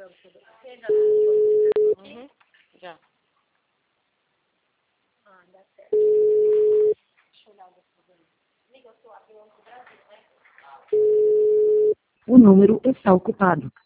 Uhum. Já. Ah, dá certo. Deixa eu olhar o programa. Amiga, eu tô abrindo o Brasil, né? O número está ocupado.